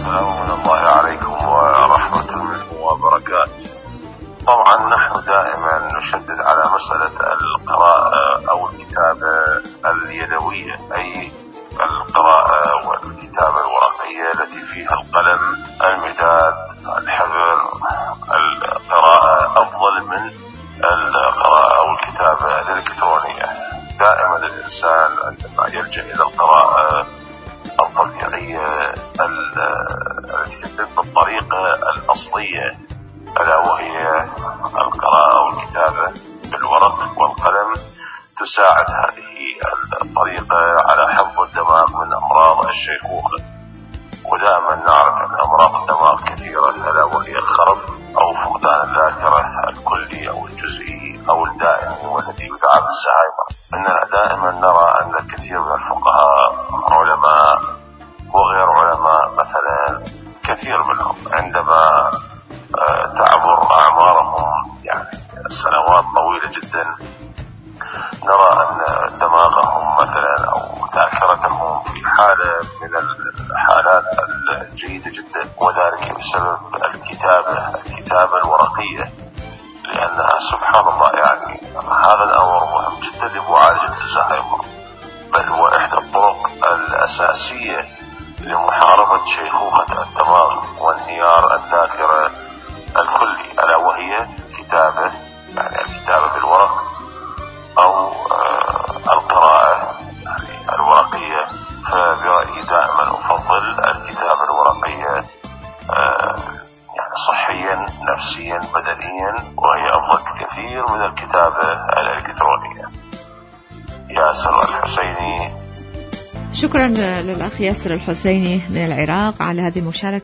السلام من الله عليكم ورحمة الله وبركاته. طبعا نحن دائما نشدد على مسألة القراءة أو الكتابة اليدوية، أي القراءة والكتابة الورقية التي فيها القلم، المداد، الحبر. القراءة أفضل من القراءة أو الكتابة الإلكترونية. دائما الإنسان عندما يلجأ إلى القراءة الطبيعية التي تتم بالطريقة الأصلية، ألا وهي القراءة والكتابة بالورق والقلم، تساعد هذه الطريقة على حفظ الدماغ من أمراض الشيخوخة. ودائما نعرف أن أمراض الدماغ كثيرة، ألا وهي الخرف أو فقدان الذاكرة الكلي أو الجزئي أو الدائمي والذي يدعى بالزهايمر. إننا دائما نرى أن الكثير من الفقهاء، علماء وغير علماء مثلا، كثير منهم عندما تعبر أعمارهم يعني سنوات طويلة جدا، نرى أن دماغهم مثلا أو ذاكرتهم في حالة من الحالات الجيدة جدا، وذلك بسبب الكتابة الورقية، لأنها سبحان الله يعني هذا الأمر مهم جدا لمعالجة الزهايمر، بل هو إحدى الطرق الأساسية لمحاربة شيخوخة الدماغ وانهيار الذاكرة الكلي، ألا وهي الكتابة، يعني الكتابة بالورق أو القراءة يعني الورقية. فبرأيي دائما أفضل الكتابة الورقية يعني صحيا نفسيا بدنيا، وهي أفضل بكثير من الكتابة الإلكترونية. ياسر الحسيني. شكرا للأخ ياسر الحسيني من العراق على هذه المشاركة.